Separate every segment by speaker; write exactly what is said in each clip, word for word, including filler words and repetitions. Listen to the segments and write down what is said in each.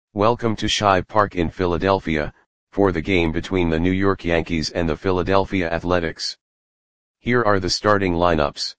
Speaker 1: Welcome to Shive Park in Philadelphia, for the game between the New York Yankees and the Philadelphia Athletics. Here are the starting lineups.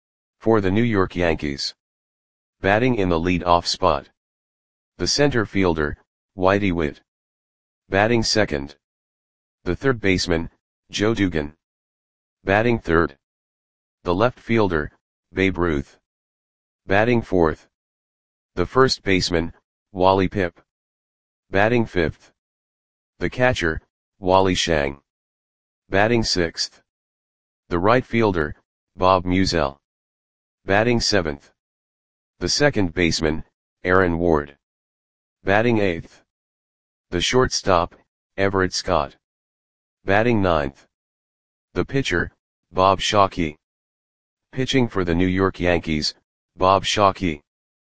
Speaker 1: For the New York Yankees. Batting in the lead-off spot. The center fielder, Whitey Witt. Batting second. The third baseman, Joe Dugan. Batting third. The left fielder, Babe Ruth. Batting fourth. The first baseman, Wally Pipp. Batting fifth. The catcher, Wally Schang. Batting sixth. The right fielder, Bob Meusel. Batting seventh. The second baseman, Aaron Ward. Batting eighth. The shortstop, Everett Scott. Batting ninth. The pitcher, Bob Shockey. Pitching for the New York Yankees, Bob Shockey.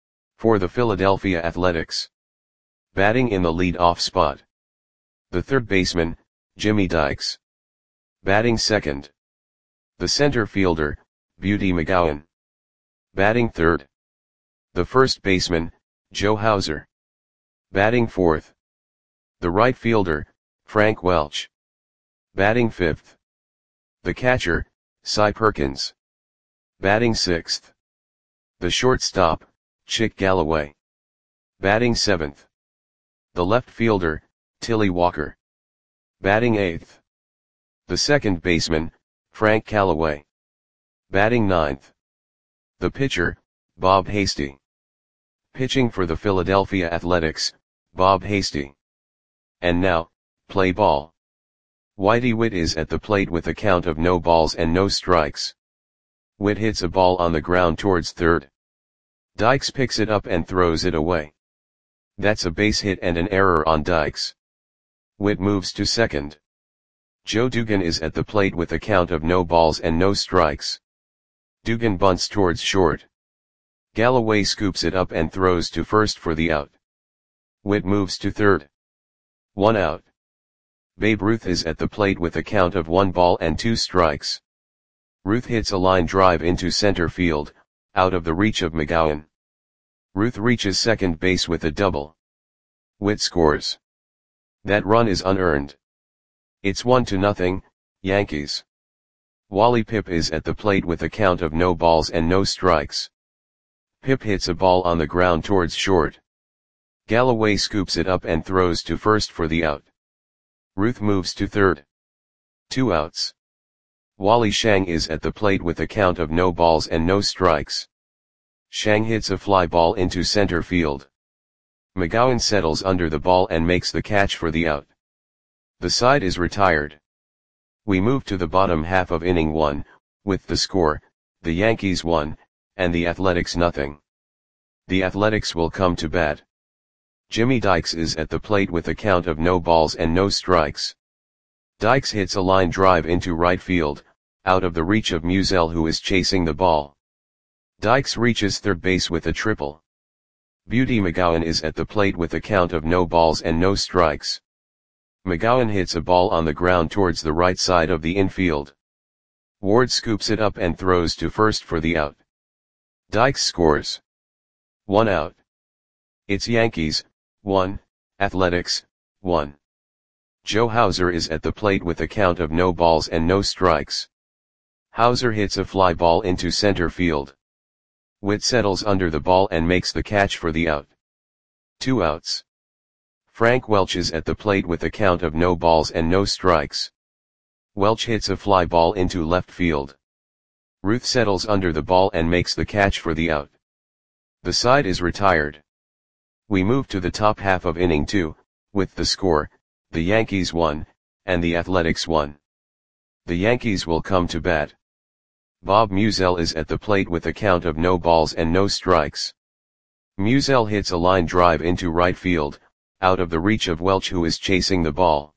Speaker 1: For the Philadelphia Athletics. Batting in the lead-off spot. The third baseman, Jimmy Dykes. Batting second. The center fielder, Beauty McGowan. Batting third. The first baseman, Joe Hauser. Batting fourth. The right fielder, Frank Welch. Batting fifth. The catcher, Cy Perkins. Batting sixth. The shortstop, Chick Galloway. Batting seventh. The left fielder, Tilly Walker. Batting eighth. The second baseman, Frank Callaway. Batting ninth. The pitcher, Bob Hasty. Pitching for the Philadelphia Athletics, Bob Hasty. And now, play ball. Whitey Witt is at the plate with a count of no balls and no strikes. Witt hits a ball on the ground towards third. Dykes picks it up and throws it away. That's a base hit and an error on Dykes. Witt moves to second. Joe Dugan is at the plate with a count of no balls and no strikes. Dugan bunts towards short. Galloway scoops it up and throws to first for the out. Witt moves to third. One out. Babe Ruth is at the plate with a count of one ball and two strikes. Ruth hits a line drive into center field, out of the reach of McGowan. Ruth reaches second base with a double. Witt scores. That run is unearned. It's one to nothing, Yankees. Wally Pipp is at the plate with a count of no balls and no strikes. Pipp hits a ball on the ground towards short. Galloway scoops it up and throws to first for the out. Ruth moves to third. Two outs. Wally Schang is at the plate with a count of no balls and no strikes. Schang hits a fly ball into center field. McGowan settles under the ball and makes the catch for the out. The side is retired. We move to the bottom half of inning one, with the score, the Yankees one, and the Athletics nothing. The Athletics will come to bat. Jimmy Dykes is at the plate with a count of no balls and no strikes. Dykes hits a line drive into right field, out of the reach of Meusel, who is chasing the ball. Dykes reaches third base with a triple. Beauty McGowan is at the plate with a count of no balls and no strikes. McGowan hits a ball on the ground towards the right side of the infield. Ward scoops it up and throws to first for the out. Dykes scores. One out. It's Yankees, one, Athletics, one. Joe Hauser is at the plate with a count of no balls and no strikes. Hauser hits a fly ball into center field. Witt settles under the ball and makes the catch for the out. Two outs. Frank Welch is at the plate with a count of no balls and no strikes. Welch hits a fly ball into left field. Ruth settles under the ball and makes the catch for the out. The side is retired. We move to the top half of inning two, with the score, the Yankees one, and the Athletics one. The Yankees will come to bat. Bob Meusel is at the plate with a count of no balls and no strikes. Meusel hits a line drive into right field, out of the reach of Welch, who is chasing the ball.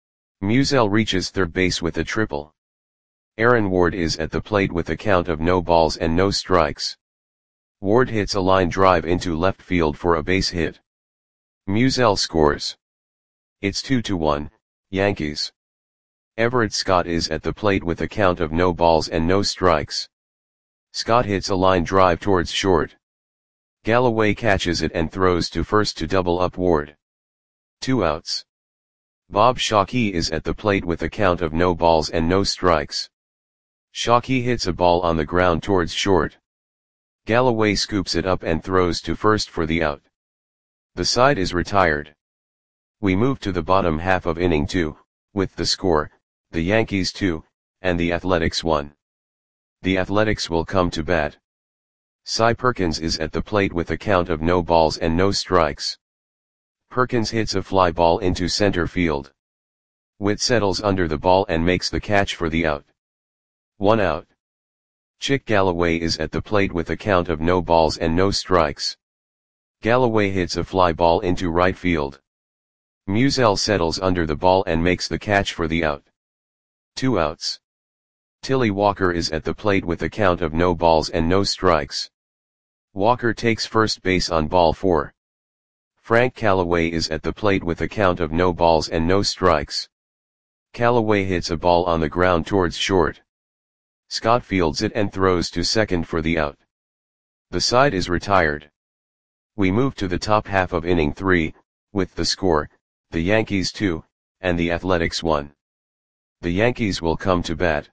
Speaker 1: Meusel reaches third base with a triple. Aaron Ward is at the plate with a count of no balls and no strikes. Ward hits a line drive into left field for a base hit. Meusel scores. It's two to one, Yankees. Everett Scott is at the plate with a count of no balls and no strikes. Scott hits a line drive towards short. Galloway catches it and throws to first to double up Ward. Two outs. Bob Shockey is at the plate with a count of no balls and no strikes. Shockey hits a ball on the ground towards short. Galloway scoops it up and throws to first for the out. The side is retired. We move to the bottom half of inning two, with the score, the Yankees two, and the Athletics one. The Athletics will come to bat. Cy Perkins is at the plate with a count of no balls and no strikes. Perkins hits a fly ball into center field. Witt settles under the ball and makes the catch for the out. One out. Chick Galloway is at the plate with a count of no balls and no strikes. Galloway hits a fly ball into right field. Musial settles under the ball and makes the catch for the out. Two outs. Tilly Walker is at the plate with a count of no balls and no strikes. Walker takes first base on ball four. Frank Callaway is at the plate with a count of no balls and no strikes. Callaway hits a ball on the ground towards short. Scott fields it and throws to second for the out. The side is retired. We move to the top half of inning three, with the score, the Yankees two, and the Athletics one. The Yankees will come to bat.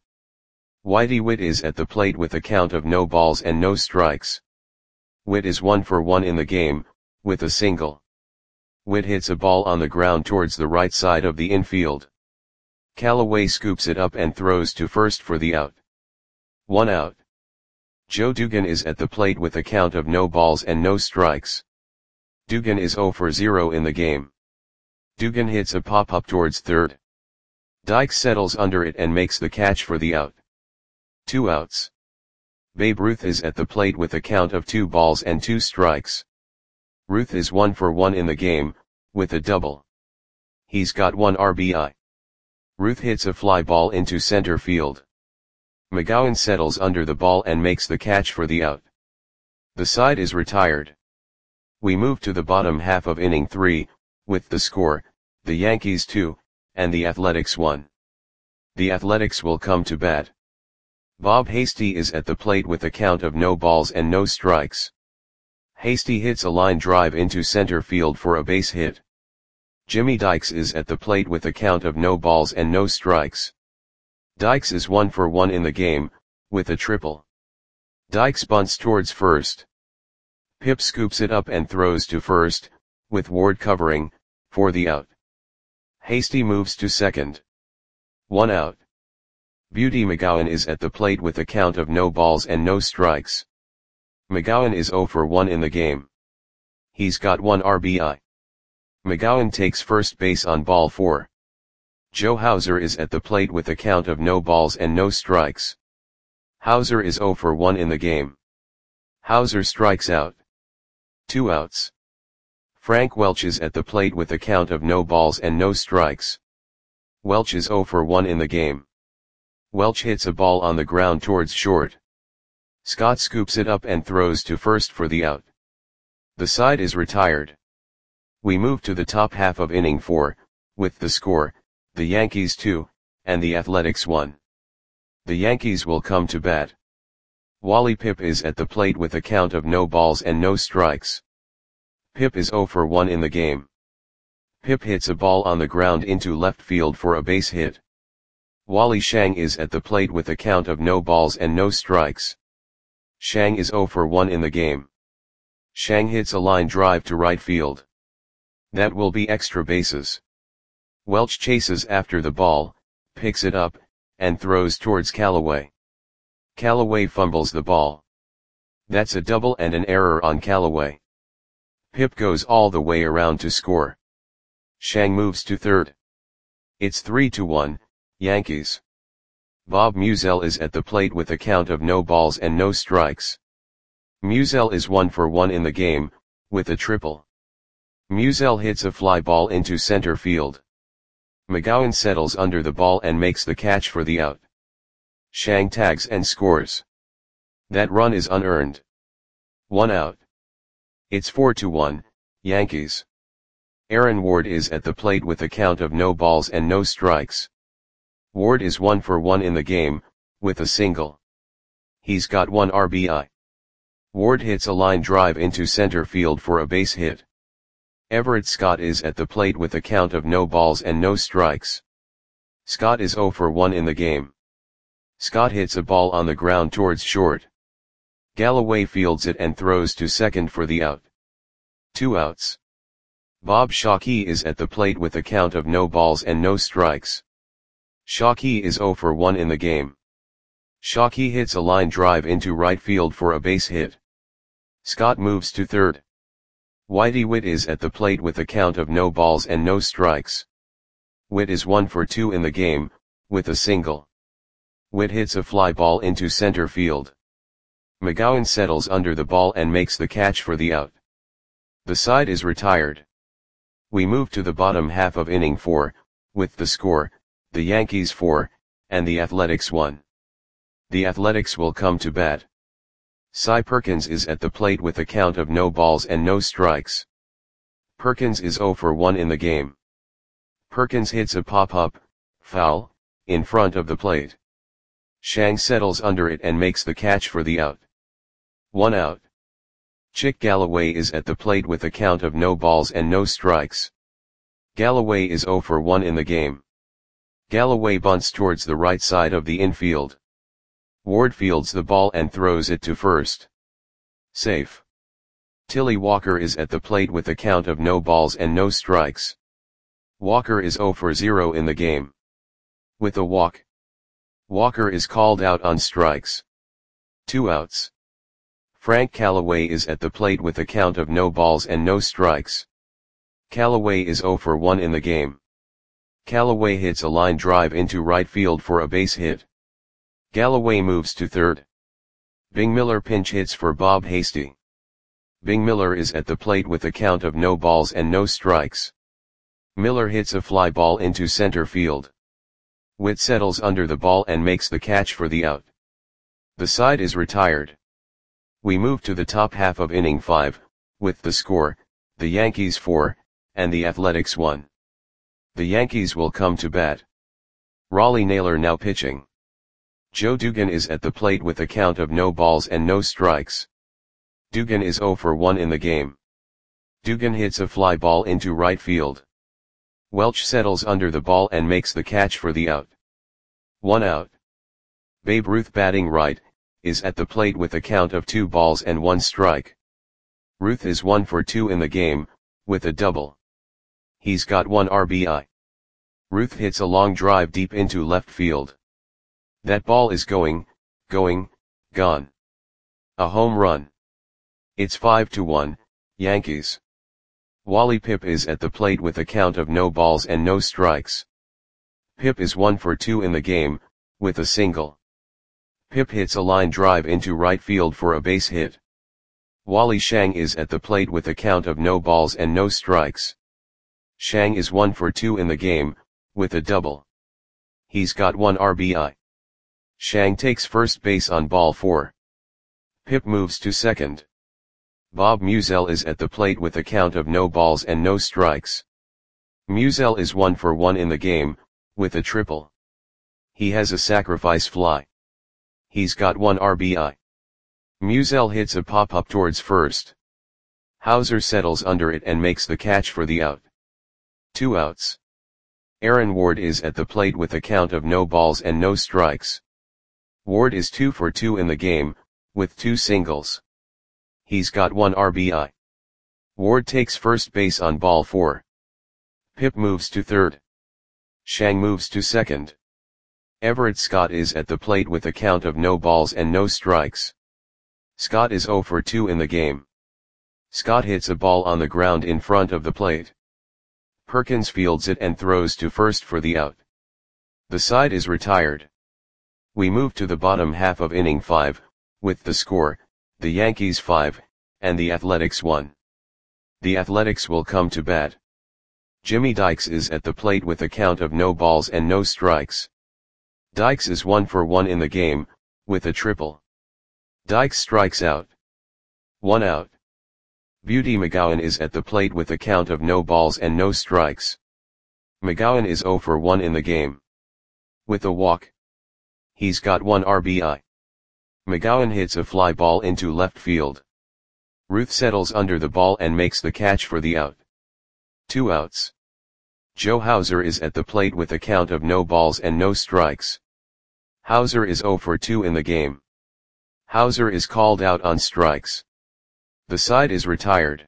Speaker 1: Whitey Witt is at the plate with a count of no balls and no strikes. Witt is one for one in the game, with a single. Witt hits a ball on the ground towards the right side of the infield. Callaway scoops it up and throws to first for the out. One out. Joe Dugan is at the plate with a count of no balls and no strikes. Dugan is zero for zero in the game. Dugan hits a pop-up towards third. Dykes settles under it and makes the catch for the out. Two outs. Babe Ruth is at the plate with a count of two balls and two strikes. Ruth is one for one in the game, with a double. He's got one R B I. Ruth hits a fly ball into center field. McGowan settles under the ball and makes the catch for the out. The side is retired. We move to the bottom half of inning three, with the score, the Yankees two, and the Athletics one. The Athletics will come to bat. Bob Hasty is at the plate with a count of no balls and no strikes. Hasty hits a line drive into center field for a base hit. Jimmy Dykes is at the plate with a count of no balls and no strikes. Dykes is one for one in the game, with a triple. Dykes bunts towards first. Pip scoops it up and throws to first, with Ward covering, for the out. Hasty moves to second. One out. Beauty McGowan is at the plate with a count of no balls and no strikes. McGowan is zero for one in the game. He's got one R B I. McGowan takes first base on ball four. Joe Hauser is at the plate with a count of no balls and no strikes. Hauser is zero for one in the game. Hauser strikes out. Two outs. Frank Welch is at the plate with a count of no balls and no strikes. Welch is zero for one in the game. Welch hits a ball on the ground towards short. Scott scoops it up and throws to first for the out. The side is retired. We move to the top half of inning four, with the score, the Yankees two, and the Athletics one. The Yankees will come to bat. Wally Pipp is at the plate with a count of no balls and no strikes. Pipp is zero for one in the game. Pipp hits a ball on the ground into left field for a base hit. Wally Shang is at the plate with a count of no balls and no strikes. Shang is zero for one in the game. Shang hits a line drive to right field. That will be extra bases. Welch chases after the ball, picks it up, and throws towards Callaway. Callaway fumbles the ball. That's a double and an error on Callaway. Pipp goes all the way around to score. Shang moves to third. It's three to one, Yankees. Bob Musial is at the plate with a count of no balls and no strikes. Musial is one for one in the game, with a triple. Musial hits a fly ball into center field. McGowan settles under the ball and makes the catch for the out. Shang tags and scores. That run is unearned. One out. It's four to one, Yankees. Aaron Ward is at the plate with a count of no balls and no strikes. Ward is one for one in the game, with a single. He's got one R B I. Ward hits a line drive into center field for a base hit. Everett Scott is at the plate with a count of no balls and no strikes. Scott is zero for one in the game. Scott hits a ball on the ground towards short. Galloway fields it and throws to second for the out. Two outs. Bob Shockey is at the plate with a count of no balls and no strikes. Shockey is zero for one in the game. Shockey hits a line drive into right field for a base hit. Scott moves to third. Whitey Witt is at the plate with a count of no balls and no strikes. Witt is one for two in the game, with a single. Witt hits a fly ball into center field. McGowan settles under the ball and makes the catch for the out. The side is retired. We move to the bottom half of inning four, with the score, the Yankees four, and the Athletics one. The Athletics will come to bat. Cy Perkins is at the plate with a count of no balls and no strikes. Perkins is zero for one in the game. Perkins hits a pop-up, foul, in front of the plate. Shang settles under it and makes the catch for the out. One out. Chick Galloway is at the plate with a count of no balls and no strikes. Galloway is zero for one in the game. Galloway bunts towards the right side of the infield. Ward fields the ball and throws it to first. Safe. Tilly Walker is at the plate with a count of no balls and no strikes. Walker is zero for zero in the game. With a walk, Walker is called out on strikes. Two outs. Frank Callaway is at the plate with a count of no balls and no strikes. Callaway is zero for one in the game. Callaway hits a line drive into right field for a base hit. Galloway moves to third. Bing Miller pinch hits for Bob Hasty. Bing Miller is at the plate with a count of no balls and no strikes. Miller hits a fly ball into center field. Witt settles under the ball and makes the catch for the out. The side is retired. We move to the top half of inning five, with the score, the Yankees four, and the Athletics one. The Yankees will come to bat. Raleigh Naylor now pitching. Joe Dugan is at the plate with a count of no balls and no strikes. Dugan is zero for one in the game. Dugan hits a fly ball into right field. Welch settles under the ball and makes the catch for the out. One out. Babe Ruth batting right, is at the plate with a count of two balls and one strike. Ruth is one for two in the game, with a double. He's got one R B I. Ruth hits a long drive deep into left field. That ball is going, going, gone. A home run. It's five to one, Yankees. Wally Pipp is at the plate with a count of no balls and no strikes. Pipp is one for two in the game, with a single. Pipp hits a line drive into right field for a base hit. Wally Shang is at the plate with a count of no balls and no strikes. Shang is one for two in the game, with a double. He's got one R B I. Shang takes first base on ball four. Pipp moves to second. Bob Musial is at the plate with a count of no balls and no strikes. Musial is one for one in the game, with a triple. He has a sacrifice fly. He's got one R B I. Musial hits a pop-up towards first. Hauser settles under it and makes the catch for the out. Two outs. Aaron Ward is at the plate with a count of no balls and no strikes. Ward is two for two in the game, with two singles. He's got one R B I. Ward takes first base on ball four. Pipp moves to third. Shang moves to second. Everett Scott is at the plate with a count of no balls and no strikes. Scott is zero for two in the game. Scott hits a ball on the ground in front of the plate. Perkins fields it and throws to first for the out. The side is retired. We move to the bottom half of inning five, with the score, the Yankees five, and the Athletics one. The Athletics will come to bat. Jimmy Dykes is at the plate with a count of no balls and no strikes. Dykes is one for one in the game, with a triple. Dykes strikes out. One out. Beauty McGowan is at the plate with a count of no balls and no strikes. McGowan is zero for one in the game. With a walk. He's got one R B I. McGowan hits a fly ball into left field. Ruth settles under the ball and makes the catch for the out. Two outs. Joe Hauser is at the plate with a count of no balls and no strikes. Hauser is zero for two in the game. Hauser is called out on strikes. The side is retired.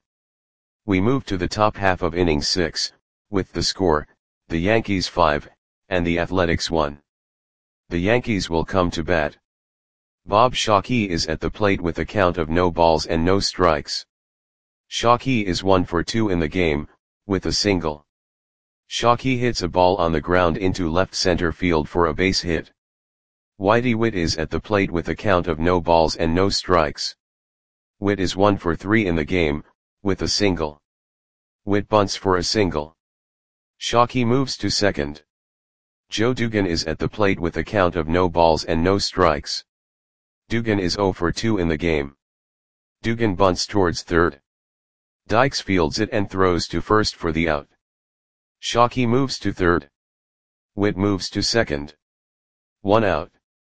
Speaker 1: We move to the top half of inning six, with the score, the Yankees five, and the Athletics one. The Yankees will come to bat. Bob Shockey is at the plate with a count of no balls and no strikes. Shockey is one for two in the game, with a single. Shockey hits a ball on the ground into left center field for a base hit. Whitey Witt is at the plate with a count of no balls and no strikes. Witt is one for three in the game, with a single. Witt bunts for a single. Shockey moves to second. Joe Dugan is at the plate with a count of no balls and no strikes. Dugan is zero for two in the game. Dugan bunts towards third. Dykes fields it and throws to first for the out. Shockey moves to third. Witt moves to second. One out.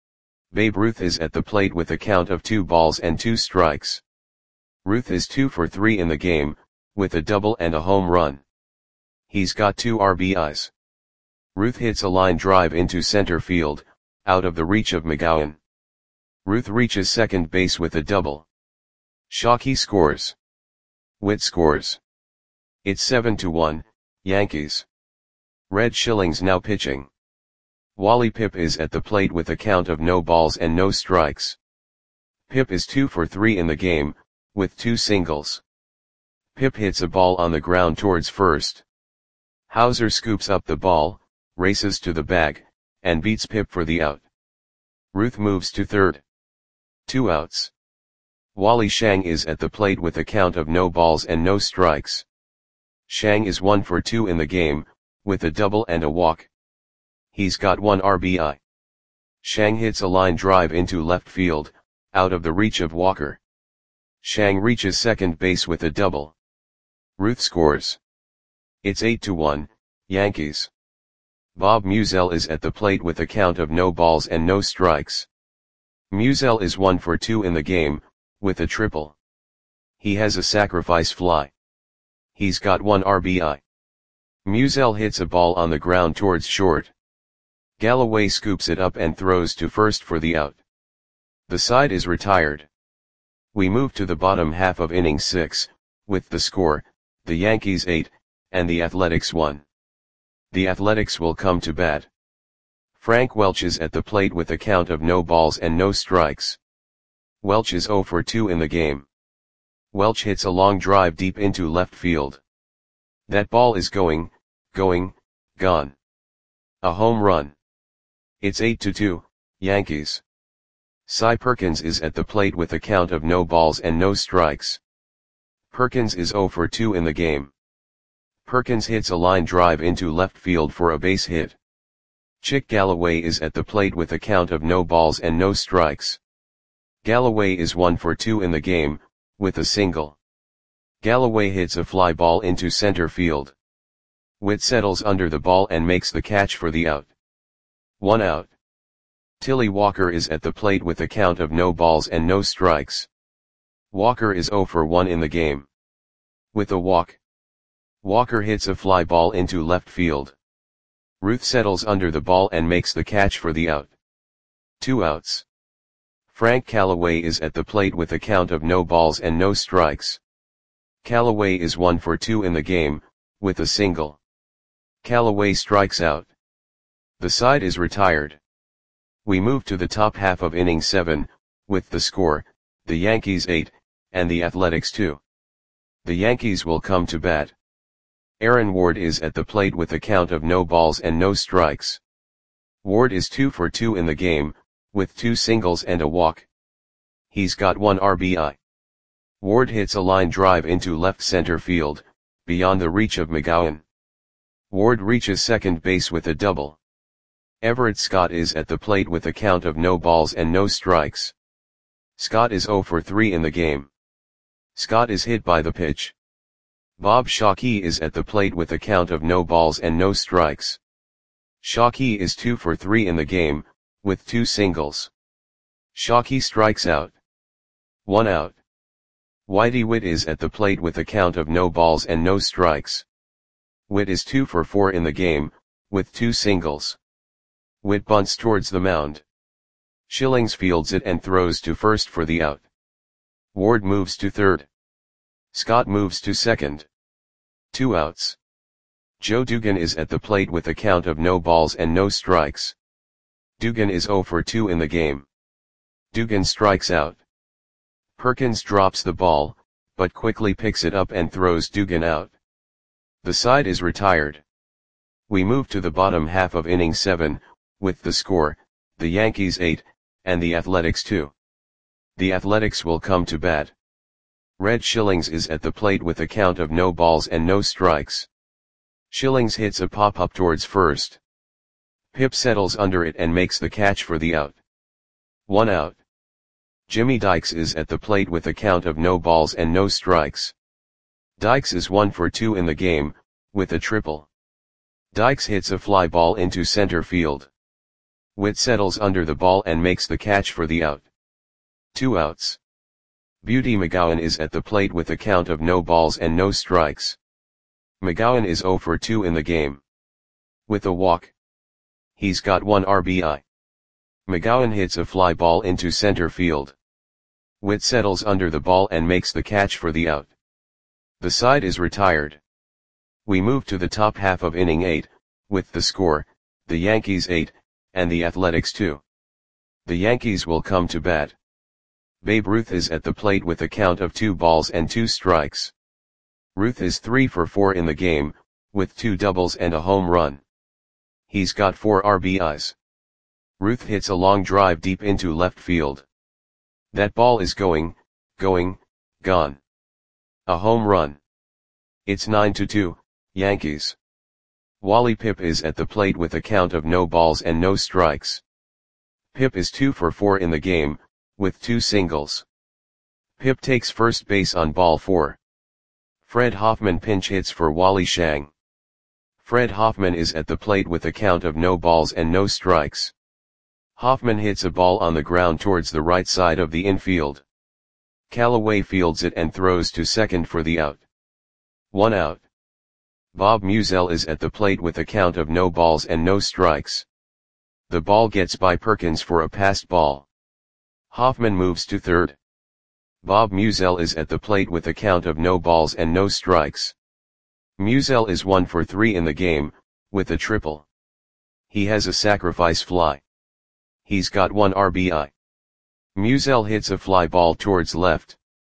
Speaker 1: Babe Ruth is at the plate with a count of two balls and two strikes. Ruth is two for three in the game, with a double and a home run. He's got two R B Is. Ruth hits a line drive into center field, out of the reach of McGowan. Ruth reaches second base with a double. Shockey scores. Witt scores. It's seven to one, Yankees. Red Schilling's now pitching. Wally Pipp is at the plate with a count of no balls and no strikes. Pipp is two for three in the game, with two singles. Pipp hits a ball on the ground towards first. Hauser scoops up the ball, races to the bag, and beats Pipp for the out. Ruth moves to third. Two outs. Wally Shang is at the plate with a count of no balls and no strikes. Shang is one for two in the game, with a double and a walk. He's got one R B I. Shang hits a line drive into left field, out of the reach of Walker. Shang reaches second base with a double. Ruth scores. It's eight to one, Yankees. Bob Musial is at the plate with a count of no balls and no strikes. Musial is one for two in the game, with a triple. He has a sacrifice fly. He's got one R B I. Musial hits a ball on the ground towards short. Galloway scoops it up and throws to first for the out. The side is retired. We move to the bottom half of inning six, with the score, the Yankees eight, and the Athletics one. The Athletics will come to bat. Frank Welch is at the plate with a count of no balls and no strikes. Welch is zero for two in the game. Welch hits a long drive deep into left field. That ball is going, going, gone. A home run. It's eight to two, Yankees. Cy Perkins is at the plate with a count of no balls and no strikes. Perkins is zero for two in the game. Perkins hits a line drive into left field for a base hit. Chick Galloway is at the plate with a count of no balls and no strikes. Galloway is one for two in the game, with a single. Galloway hits a fly ball into center field. Witt settles under the ball and makes the catch for the out. One out. Tilly Walker is at the plate with a count of no balls and no strikes. Walker is zero for one in the game. With a walk. Walker hits a fly ball into left field. Ruth settles under the ball and makes the catch for the out. Two outs. Frank Callaway is at the plate with a count of no balls and no strikes. Callaway is one for two in the game, with a single. Callaway strikes out. The side is retired. We move to the top half of inning seven, with the score, the Yankees eight, and the Athletics two. The Yankees will come to bat. Aaron Ward is at the plate with a count of no balls and no strikes. Ward is two for two in the game, with two singles and a walk. He's got one R B I. Ward hits a line drive into left center field, beyond the reach of McGowan. Ward reaches second base with a double. Everett Scott is at the plate with a count of no balls and no strikes. Scott is zero for three in the game. Scott is hit by the pitch. Bob Shockey is at the plate with a count of no balls and no strikes. Shockey is two for three in the game, with two singles. Shockey strikes out. One out. Whitey Witt is at the plate with a count of no balls and no strikes. Witt is two for four in the game, with two singles. Witt bunts towards the mound. Schillings fields it and throws to first for the out. Ward moves to third. Scott moves to second. Two outs. Joe Dugan is at the plate with a count of no balls and no strikes. Dugan is oh for two in the game. Dugan strikes out. Perkins drops the ball, but quickly picks it up and throws Dugan out. The side is retired. We move to the bottom half of inning seven, with the score, the Yankees eight, and the Athletics two. The Athletics will come to bat. Red Schillings is at the plate with a count of no balls and no strikes. Schillings hits a pop-up towards first. Pip settles under it and makes the catch for the out. One out. Jimmy Dykes is at the plate with a count of no balls and no strikes. Dykes is one for two in the game, with a triple. Dykes hits a fly ball into center field. Witt settles under the ball and makes the catch for the out. Two outs. Beauty McGowan is at the plate with a count of no balls and no strikes. McGowan is oh for two in the game. With a walk. He's got one R B I. McGowan hits a fly ball into center field. Witt settles under the ball and makes the catch for the out. The side is retired. We move to the top half of inning eight, with the score, the Yankees eight, and the Athletics two. The Yankees will come to bat. Babe Ruth is at the plate with a count of two balls and two strikes. Ruth is three for four in the game, with two doubles and a home run. He's got four R B Is. Ruth hits a long drive deep into left field. That ball is going, going, gone. A home run. It's nine to two, Yankees. Wally Pipp is at the plate with a count of no balls and no strikes. Pipp is two for four in the game, with two singles. Pipp takes first base on ball four. Fred Hoffman pinch hits for Wally Shang. Fred Hoffman is at the plate with a count of no balls and no strikes. Hoffman hits a ball on the ground towards the right side of the infield. Callaway fields it and throws to second for the out. One out. Bob Musial is at the plate with a count of no balls and no strikes. The ball gets by Perkins for a passed ball. Hoffman moves to third. Bob Musial is at the plate with a count of no balls and no strikes. Musial is one for three in the game, with a triple. He has a sacrifice fly. He's got one R B I. Musial hits a fly ball towards left.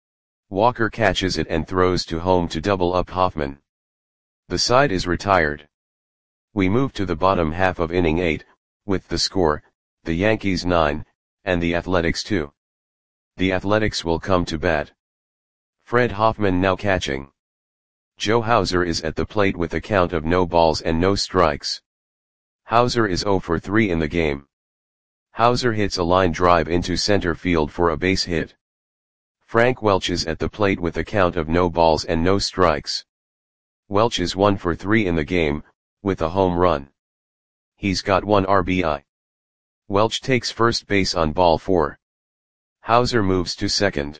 Speaker 1: Walker catches it and throws to home to double up Hoffman. The side is retired. We move to the bottom half of inning eight, with the score, the Yankees nine, and the Athletics two. The Athletics will come to bat. Fred Hoffman now catching. Joe Hauser is at the plate with a count of no balls and no strikes. Hauser is oh for three in the game. Hauser hits a line drive into center field for a base hit. Frank Welch is at the plate with a count of no balls and no strikes. Welch is one for three in the game, with a home run. He's got one R B I. Welch takes first base on ball four. Hauser moves to second.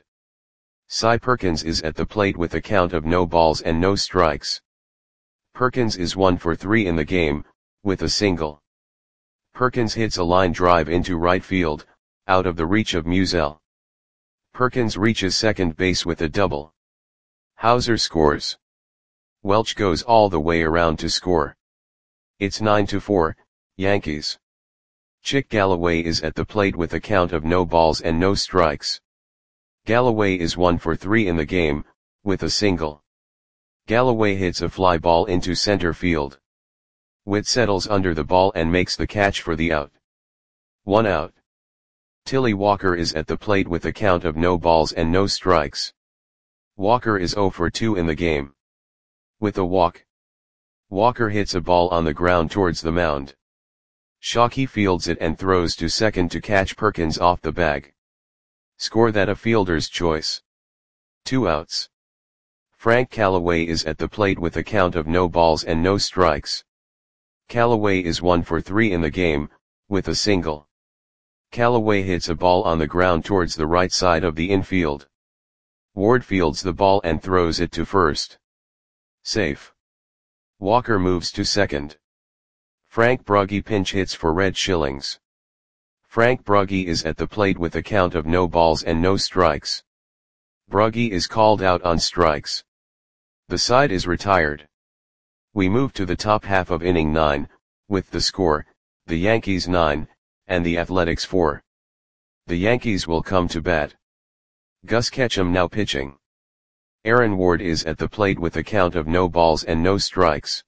Speaker 1: Cy Perkins is at the plate with a count of no balls and no strikes. Perkins is one for three in the game, with a single. Perkins hits a line drive into right field, out of the reach of Musial. Perkins reaches second base with a double. Hauser scores. Welch goes all the way around to score. It's nine to four, Yankees. Chick Galloway is at the plate with a count of no balls and no strikes. Galloway is one for three in the game, with a single. Galloway hits a fly ball into center field. Witt settles under the ball and makes the catch for the out. One out. Tilly Walker is at the plate with a count of no balls and no strikes. Walker is oh for two in the game. With a walk. Walker hits a ball on the ground towards the mound. Shockey fields it and throws to second to catch Perkins off the bag. Score that a fielder's choice. Two outs. Frank Callaway is at the plate with a count of no balls and no strikes. Callaway is one for three in the game, with a single. Callaway hits a ball on the ground towards the right side of the infield. Ward fields the ball and throws it to first. Safe. Walker moves to second. Frank Brugge pinch hits for Red Shillings. Frank Brugge is at the plate with a count of no balls and no strikes. Brugge is called out on strikes. The side is retired. We move to the top half of inning nine, with the score, the Yankees nine, and the Athletics four. The Yankees will come to bat. Gus Ketchum now pitching. Aaron Ward is at the plate with a count of no balls and no strikes.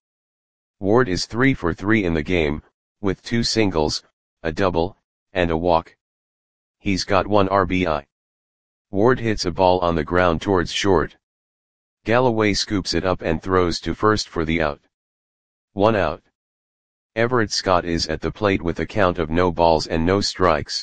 Speaker 1: Ward is three for three in the game, with two singles, a double, and a walk. He's got one R B I. Ward hits a ball on the ground towards short. Galloway scoops it up and throws to first for the out. One out. Everett Scott is at the plate with a count of no balls and no strikes.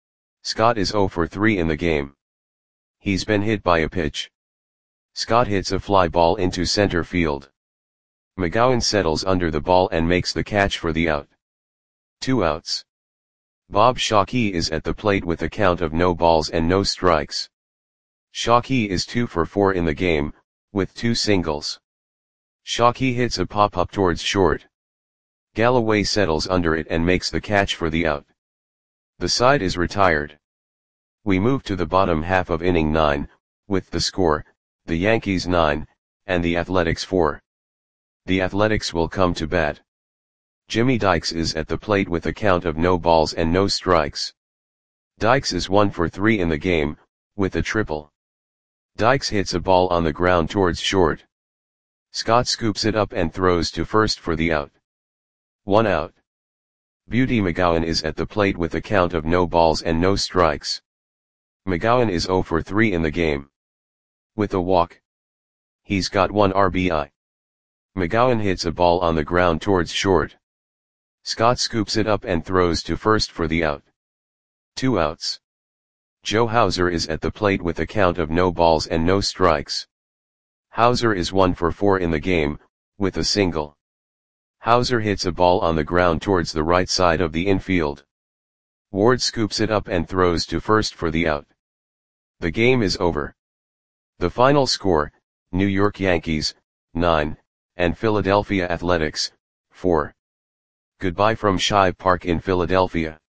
Speaker 1: Scott is zero for three in the game. He's been hit by a pitch. Scott hits a fly ball into center field. McGowan settles under the ball and makes the catch for the out. Two outs. Bob Shockey is at the plate with a count of no balls and no strikes. Shockey is two for four in the game, with two singles. Shockey hits a pop-up towards short. Galloway settles under it and makes the catch for the out. The side is retired. We move to the bottom half of inning nine, with the score, the Yankees nine, and the Athletics four. The Athletics will come to bat. Jimmy Dykes is at the plate with a count of no balls and no strikes. Dykes is one for three in the game, with a triple. Dykes hits a ball on the ground towards short. Scott scoops it up and throws to first for the out. One out. Beauty McGowan is at the plate with a count of no balls and no strikes. McGowan is zero for three in the game. With a walk. He's got one R B I. McGowan hits a ball on the ground towards short. Scott scoops it up and throws to first for the out. Two outs. Joe Hauser is at the plate with a count of no balls and no strikes. Hauser is one for four in the game, with a single. Hauser hits a ball on the ground towards the right side of the infield. Ward scoops it up and throws to first for the out. The game is over. The final score, New York Yankees, nine, and Philadelphia Athletics, four. Goodbye from Shibe Park in Philadelphia.